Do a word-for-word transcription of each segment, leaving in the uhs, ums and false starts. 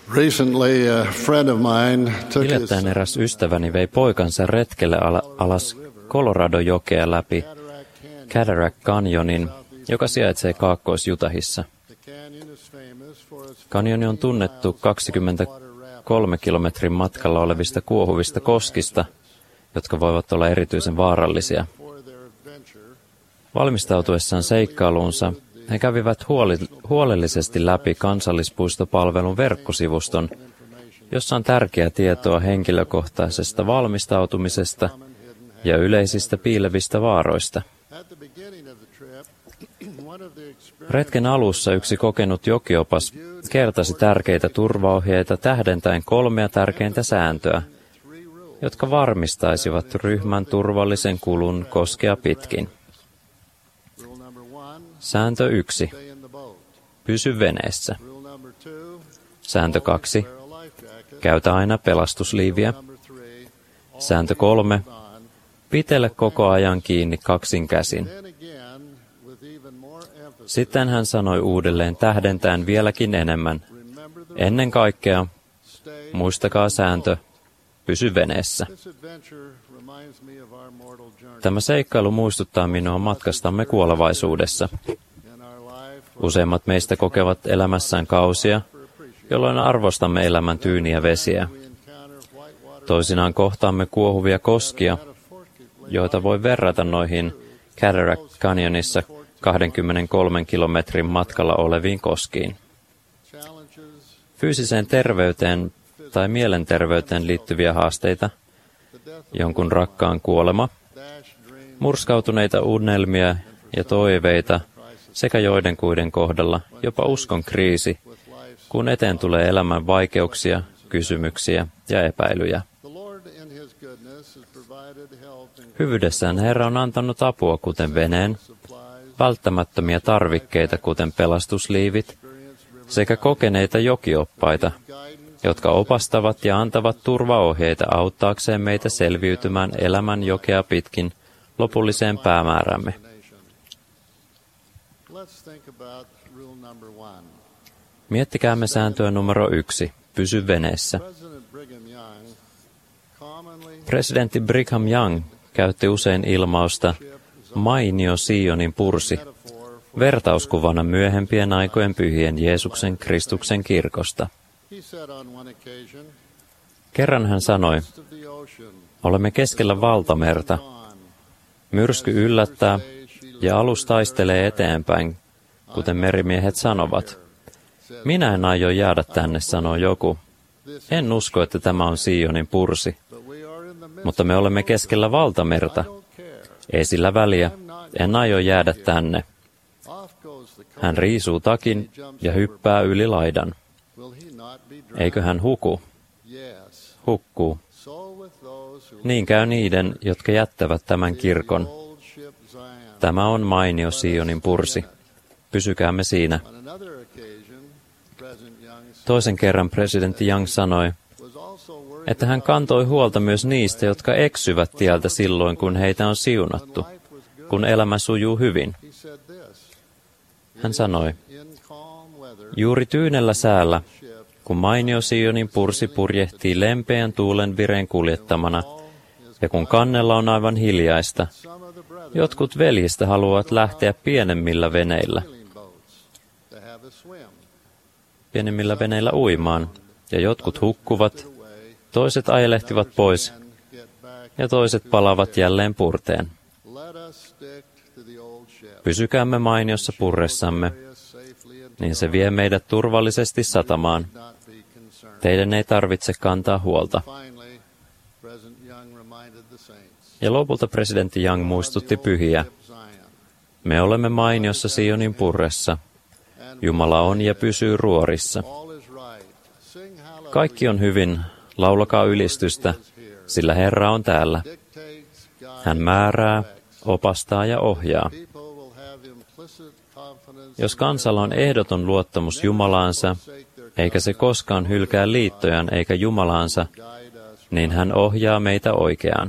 Recently, a friend of mine took his Hiljattain eräs ystäväni vei poikansa retkelle ala- alas Colorado-jokea läpi Cataract Canyonin, joka sijaitsee Kaakkois-Jutahissa. Kanioni on tunnettu kaksikymmentäkolme kilometrin matkalla olevista kuohuvista koskista, jotka voivat olla erityisen vaarallisia. Valmistautuessaan seikkailuunsa he kävivät huoli- huolellisesti läpi kansallispuistopalvelun verkkosivuston, jossa on tärkeää tietoa henkilökohtaisesta valmistautumisesta ja yleisistä piilevistä vaaroista. Retken alussa yksi kokenut jokiopas kertasi tärkeitä turvaohjeita tähdentäen kolmea tärkeintä sääntöä, jotka varmistaisivat ryhmän turvallisen kulun koskea pitkin. Sääntö yksi. Pysy veneessä. Sääntö kaksi. Käytä aina pelastusliiviä. Sääntö kolme. Pitele koko ajan kiinni kaksin käsin. Sitten hän sanoi uudelleen tähdentäen vieläkin enemmän. Ennen kaikkea, muistakaa sääntö, pysy veneessä. Tämä seikkailu muistuttaa minua matkastamme kuolevaisuudessa. Useimmat meistä kokevat elämässään kausia, jolloin arvostamme elämän tyyniä vesiä. Toisinaan kohtaamme kuohuvia koskia, joita voi verrata noihin Cataract Canyonissa kaksikymmentäkolme kilometrin matkalla oleviin koskiin. Fyysiseen terveyteen tai mielenterveyteen liittyviä haasteita, jonkun rakkaan kuolema, murskautuneita unelmia ja toiveita sekä joidenkuiden kohdalla jopa uskon kriisi, kun eteen tulee elämän vaikeuksia, kysymyksiä ja epäilyjä. Hyvyydessään Herra on antanut apua kuten veneen, välttämättömiä tarvikkeita kuten pelastusliivit sekä kokeneita jokioppaita, jotka opastavat ja antavat turvaohjeita auttaakseen meitä selviytymään elämän jokea pitkin lopulliseen päämäärämme. Miettikäämme sääntöä numero yksi. Pysy veneessä. Presidentti Brigham Young käytti usein ilmausta mainio Sionin pursi vertauskuvana myöhempien aikojen pyhien Jeesuksen Kristuksen kirkosta. Kerran hän sanoi, olemme keskellä valtamerta. Myrsky yllättää ja alus taistelee eteenpäin, kuten merimiehet sanovat. Minä en aio jäädä tänne, sanoo joku. En usko, että tämä on Sionin pursi. Mutta me olemme keskellä valtamerta. Ei sillä väliä. En aio jäädä tänne. Hän riisuu takin ja hyppää yli laidan. Eikö hän huku? Hukkuu. Niin käy niiden, jotka jättävät tämän kirkon. Tämä on mainio Sionin pursi. Pysykäämme siinä. Toisen kerran presidentti Young sanoi, että hän kantoi huolta myös niistä, jotka eksyvät tieltä silloin, kun heitä on siunattu, kun elämä sujuu hyvin. Hän sanoi, juuri tyynellä säällä, kun mainio Sionin pursi purjehtii lempeän tuulen vireen kuljettamana, ja kun kannella on aivan hiljaista, jotkut veljistä haluavat lähteä pienemmillä veneillä, pienemmillä veneillä uimaan, ja jotkut hukkuvat, toiset ajelehtivat pois, ja toiset palavat jälleen purteen. Pysykäämme mainiossa purressamme, niin se vie meidät turvallisesti satamaan. Teidän ei tarvitse kantaa huolta. Ja lopulta presidentti Young muistutti pyhiä. Me olemme mainiossa Sionin purressa. Jumala on ja pysyy ruorissa. Kaikki on hyvin, laulakaa ylistystä, sillä Herra on täällä. Hän määrää, opastaa ja ohjaa. Jos kansalla on ehdoton luottamus Jumalaansa, eikä se koskaan hylkää liittojaan eikä Jumalaansa, niin hän ohjaa meitä oikeaan.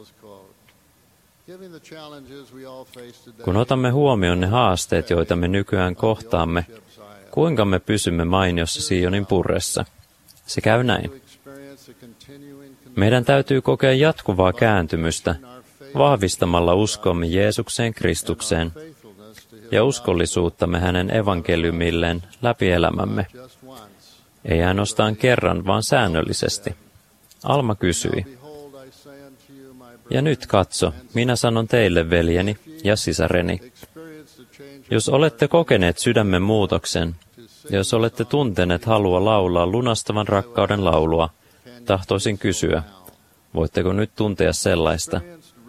Kun otamme huomioon ne haasteet, joita me nykyään kohtaamme, kuinka me pysymme mainiossa Sionin purressa? Se käy näin. Meidän täytyy kokea jatkuvaa kääntymystä vahvistamalla uskomme Jeesukseen Kristukseen ja uskollisuuttamme hänen evankeliumilleen läpi elämämme. Ei ainoastaan kerran, vaan säännöllisesti. Alma kysyi. Ja nyt katso, minä sanon teille, veljeni ja sisareni, jos olette kokeneet sydämen muutoksen, ja jos olette tunteneet halua laulaa lunastavan rakkauden laulua, tahtoisin kysyä, voitteko nyt tuntea sellaista?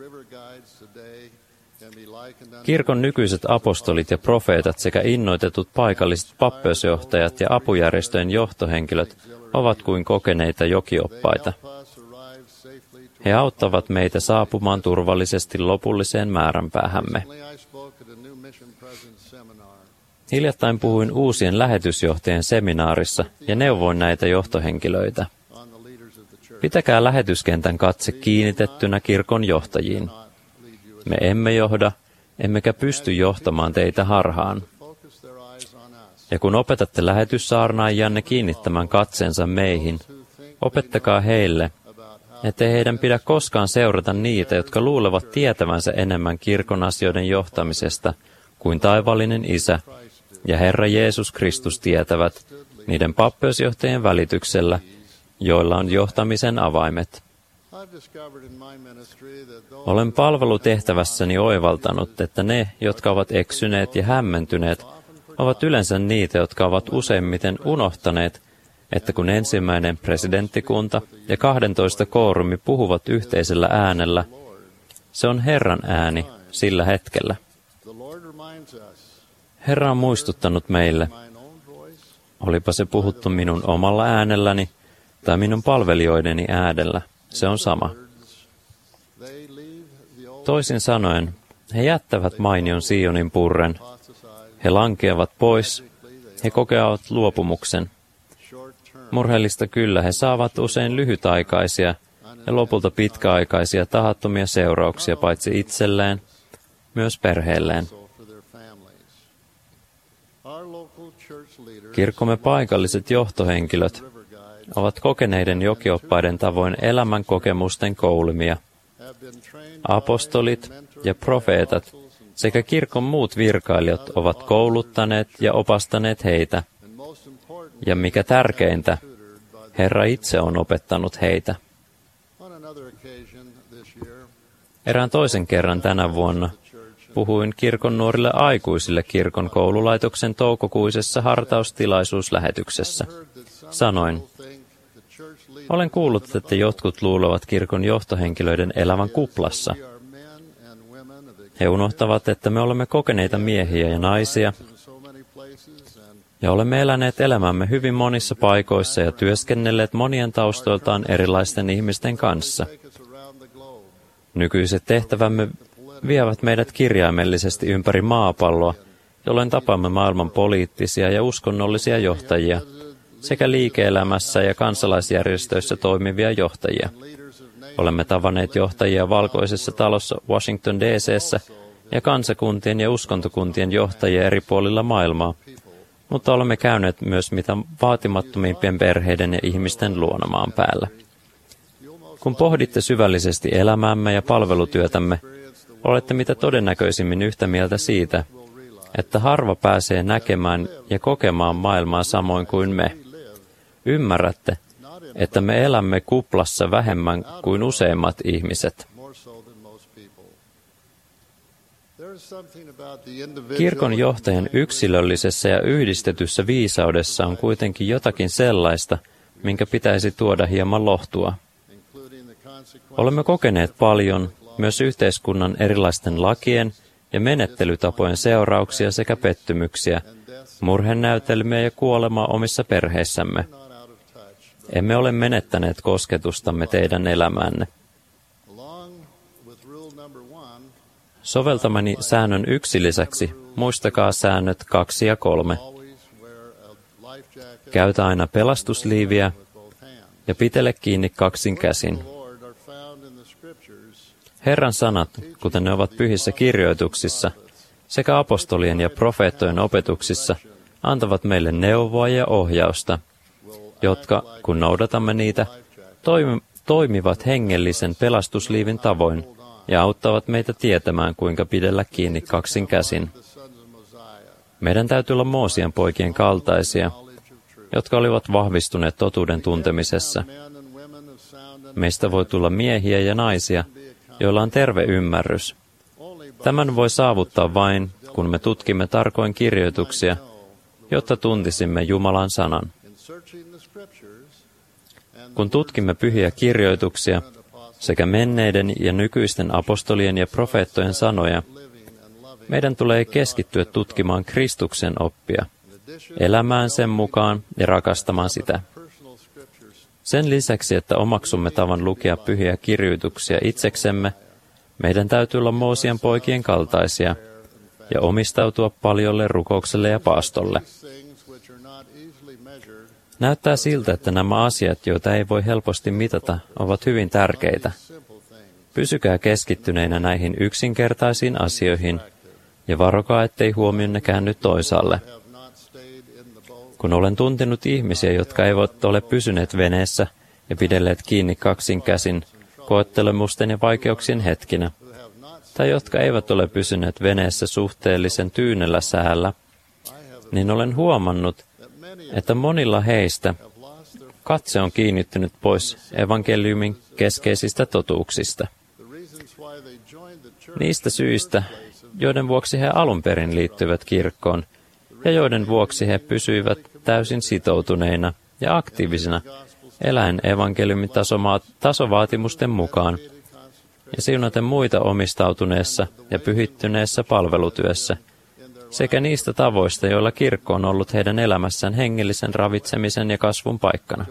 Kirkon nykyiset apostolit ja profeetat sekä innoitetut paikalliset pappeusjohtajat ja apujärjestöjen johtohenkilöt ovat kuin kokeneita jokioppaita. He auttavat meitä saapumaan turvallisesti lopulliseen määränpäähämme. Hiljattain puhuin uusien lähetysjohtajien seminaarissa ja neuvoin näitä johtohenkilöitä. Pitäkää lähetyskentän katse kiinnitettynä kirkon johtajiin. Me emme johda, emmekä pysty johtamaan teitä harhaan. Ja kun opetatte lähetyssaarnaajianne kiinnittämään katseensa meihin, opettakaa heille, ettei heidän pidä koskaan seurata niitä, jotka luulevat tietävänsä enemmän kirkon asioiden johtamisesta kuin taivaallinen Isä ja Herra Jeesus Kristus tietävät niiden pappeusjohtajien välityksellä, joilla on johtamisen avaimet. Olen palvelutehtävässäni oivaltanut, että ne, jotka ovat eksyneet ja hämmentyneet, ovat yleensä niitä, jotka ovat useimmiten unohtaneet, että kun ensimmäinen presidenttikunta ja kahdentoista koorumi puhuvat yhteisellä äänellä, se on Herran ääni sillä hetkellä. Herra on muistuttanut meille, olipa se puhuttu minun omalla äänelläni tai minun palvelijoideni äänellä, se on sama. Toisin sanoen, he jättävät mainion Sionin purren, he lankeavat pois, he kokevat luopumuksen. Murheellista kyllä, he saavat usein lyhytaikaisia ja lopulta pitkäaikaisia tahattomia seurauksia paitsi itselleen, myös perheelleen. Kirkkomme paikalliset johtohenkilöt ovat kokeneiden jokioppaiden tavoin elämän kokemusten koulimia. Apostolit ja profeetat sekä kirkon muut virkailijat ovat kouluttaneet ja opastaneet heitä. Ja mikä tärkeintä, Herra itse on opettanut heitä. Erään toisen kerran tänä vuonna puhuin kirkon nuorille aikuisille kirkon koululaitoksen toukokuisessa hartaustilaisuuslähetyksessä. Sanoin, olen kuullut, että jotkut luulevat kirkon johtohenkilöiden elävän kuplassa. He unohtavat, että me olemme kokeneita miehiä ja naisia, ja olemme eläneet elämämme hyvin monissa paikoissa ja työskennelleet monien taustoiltaan erilaisten ihmisten kanssa. Nykyiset tehtävämme vievät meidät kirjaimellisesti ympäri maapalloa, jolloin tapaamme maailman poliittisia ja uskonnollisia johtajia, sekä liike-elämässä ja kansalaisjärjestöissä toimivia johtajia. Olemme tavanneet johtajia valkoisessa talossa Washington D C:ssä ja kansakuntien ja uskontokuntien johtajia eri puolilla maailmaa, mutta olemme käyneet myös mitä vaatimattomimpien perheiden ja ihmisten luona maan päällä. Kun pohditte syvällisesti elämäämme ja palvelutyötämme, olette mitä todennäköisimmin yhtä mieltä siitä, että harva pääsee näkemään ja kokemaan maailmaa samoin kuin me. Ymmärrätte, että me elämme kuplassa vähemmän kuin useimmat ihmiset. Kirkon johtajan yksilöllisessä ja yhdistetyssä viisaudessa on kuitenkin jotakin sellaista, minkä pitäisi tuoda hieman lohtua. Olemme kokeneet paljon myös yhteiskunnan erilaisten lakien ja menettelytapojen seurauksia sekä pettymyksiä, murhenäytelmiä ja kuolemaa omissa perheissämme. Emme ole menettäneet kosketustamme teidän elämänne. Soveltamani säännön yksi lisäksi muistakaa säännöt kaksi ja kolme. Käytä aina pelastusliiviä ja pitele kiinni kaksin käsin. Herran sanat, kuten ne ovat pyhissä kirjoituksissa, sekä apostolien ja profeettojen opetuksissa, antavat meille neuvoa ja ohjausta, jotka, kun noudatamme niitä, toimi, toimivat hengellisen pelastusliivin tavoin ja auttavat meitä tietämään, kuinka pidellä kiinni kaksin käsin. Meidän täytyy olla Moosien poikien kaltaisia, jotka olivat vahvistuneet totuuden tuntemisessa. Meistä voi tulla miehiä ja naisia, joilla on terve ymmärrys. Tämän voi saavuttaa vain, kun me tutkimme tarkoin kirjoituksia, jotta tuntisimme Jumalan sanan. Kun tutkimme pyhiä kirjoituksia sekä menneiden ja nykyisten apostolien ja profeettojen sanoja, meidän tulee keskittyä tutkimaan Kristuksen oppia, elämään sen mukaan ja rakastamaan sitä. Sen lisäksi, että omaksumme tavan lukea pyhiä kirjoituksia itseksemme, meidän täytyy olla Moosien poikien kaltaisia ja omistautua paljolle rukoukselle ja paastolle. Näyttää siltä, että nämä asiat, joita ei voi helposti mitata, ovat hyvin tärkeitä. Pysykää keskittyneinä näihin yksinkertaisiin asioihin ja varokaa, ettei huomionne käänny toisaalle. Kun olen tuntenut ihmisiä, jotka eivät ole pysyneet veneessä ja pidelleet kiinni kaksin käsin koettelemusten ja vaikeuksien hetkinä, tai jotka eivät ole pysyneet veneessä suhteellisen tyynellä säällä, niin olen huomannut, että monilla heistä katse on kiinnittynyt pois evankeliumin keskeisistä totuuksista. Niistä syistä, joiden vuoksi he alun perin liittyvät kirkkoon, ja joiden vuoksi he pysyivät täysin sitoutuneina ja aktiivisina eläen evankeliumin tasovaatimusten mukaan ja siunaten muita omistautuneessa ja pyhittyneessä palvelutyössä, sekä niistä tavoista, joilla kirkko on ollut heidän elämässään hengellisen ravitsemisen ja kasvun paikkana.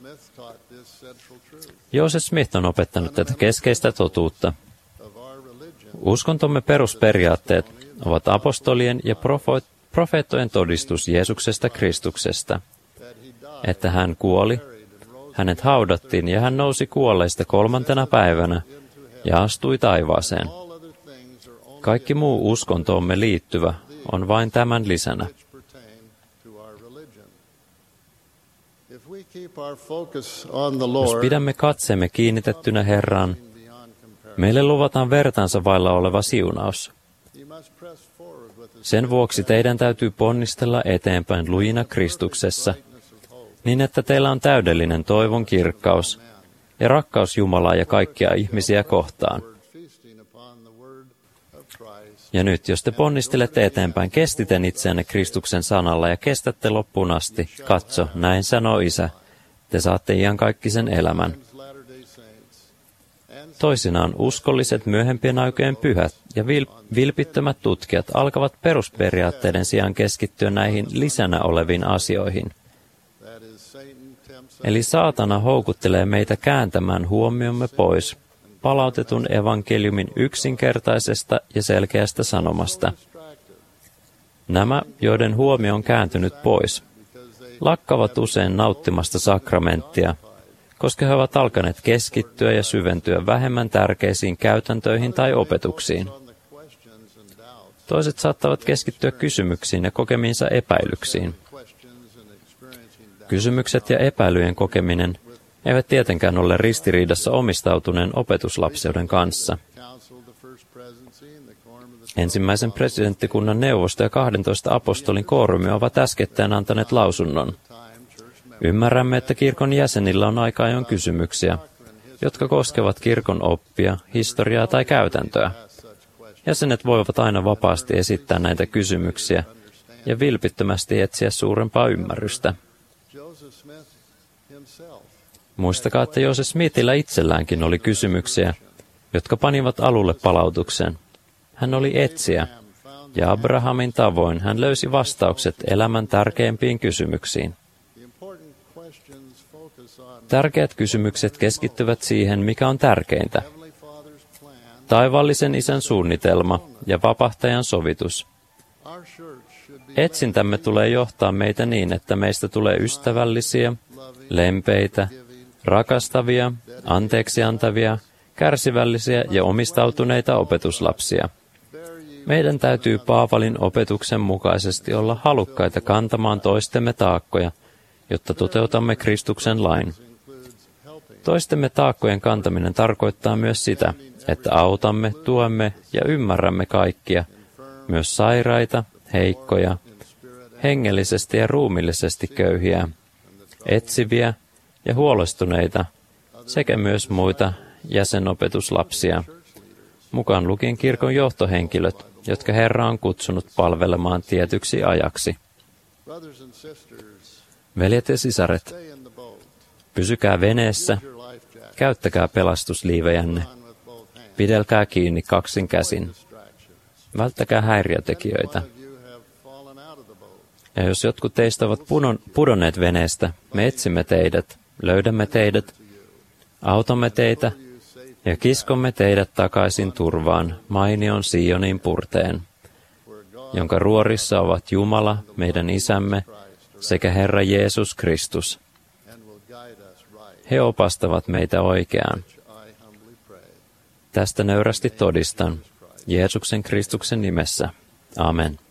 Joseph Smith on opettanut tätä keskeistä totuutta. Uskontomme perusperiaatteet ovat apostolien ja profeettojen todistus Jeesuksesta Kristuksesta, että hän kuoli, hänet haudattiin ja hän nousi kuolleista kolmantena päivänä ja astui taivaaseen. Kaikki muu uskontoomme liittyvä on vain tämän lisänä. Jos pidämme katseemme kiinnitettynä Herraan, meille luvataan vertaansa vailla oleva siunaus. Sen vuoksi teidän täytyy ponnistella eteenpäin lujina Kristuksessa, niin että teillä on täydellinen toivon kirkkaus ja rakkaus Jumalaa ja kaikkia ihmisiä kohtaan. Ja nyt, jos te ponnistelette eteenpäin, kestiten itseänne Kristuksen sanalla ja kestätte loppuun asti, katso, näin sanoo Isä, te saatte iankaikkisen elämän. Toisinaan uskolliset myöhempien aikojen pyhät ja vil- vilpittömät tutkijat alkavat perusperiaatteiden sijaan keskittyä näihin lisänä oleviin asioihin. Eli saatana houkuttelee meitä kääntämään huomiomme pois palautetun evankeliumin yksinkertaisesta ja selkeästä sanomasta. Nämä, joiden huomio on kääntynyt pois, lakkavat usein nauttimasta sakramenttia, koska he ovat alkaneet keskittyä ja syventyä vähemmän tärkeisiin käytäntöihin tai opetuksiin. Toiset saattavat keskittyä kysymyksiin ja kokemiinsa epäilyksiin. Kysymykset ja epäilyjen kokeminen eivät tietenkään ole ristiriidassa omistautuneen opetuslapseuden kanssa. Ensimmäisen presidenttikunnan neuvosto ja kahdentoista apostolin koorumi ovat äskettäin antaneet lausunnon. Ymmärrämme, että kirkon jäsenillä on aika ajoin kysymyksiä, jotka koskevat kirkon oppia, historiaa tai käytäntöä. Jäsenet voivat aina vapaasti esittää näitä kysymyksiä ja vilpittömästi etsiä suurempaa ymmärrystä. Muistakaa, että Joseph Smithillä itselläänkin oli kysymyksiä, jotka panivat alulle palautuksen. Hän oli etsijä, ja Abrahamin tavoin hän löysi vastaukset elämän tärkeimpiin kysymyksiin. Tärkeät kysymykset keskittyvät siihen, mikä on tärkeintä. Taivaallisen Isän suunnitelma ja vapahtajan sovitus. Etsintämme tulee johtaa meitä niin, että meistä tulee ystävällisiä, lempeitä, rakastavia, anteeksiantavia, kärsivällisiä ja omistautuneita opetuslapsia. Meidän täytyy Paavalin opetuksen mukaisesti olla halukkaita kantamaan toistemme taakkoja jotta toteutamme Kristuksen lain. Toistemme taakkojen kantaminen tarkoittaa myös sitä, että autamme, tuemme ja ymmärrämme kaikkia, myös sairaita, heikkoja, hengellisesti ja ruumillisesti köyhiä, etsiviä ja huolestuneita, sekä myös muita jäsenopetuslapsia, mukaan lukien kirkon johtohenkilöt, jotka Herra on kutsunut palvelemaan tietyksi ajaksi. Veljet ja sisaret, pysykää veneessä, käyttäkää pelastusliivejänne, pidelkää kiinni kaksin käsin, välttäkää häiriötekijöitä. Ja jos jotkut teistä ovat pudonneet veneestä, me etsimme teidät, löydämme teidät, autamme teitä ja kiskomme teidät takaisin turvaan mainion Sionin purteen, jonka ruorissa ovat Jumala, meidän Isämme, sekä Herra Jeesus Kristus. He opastavat meitä oikeaan. Tästä nöyrästi todistan, Jeesuksen Kristuksen nimessä. Amen.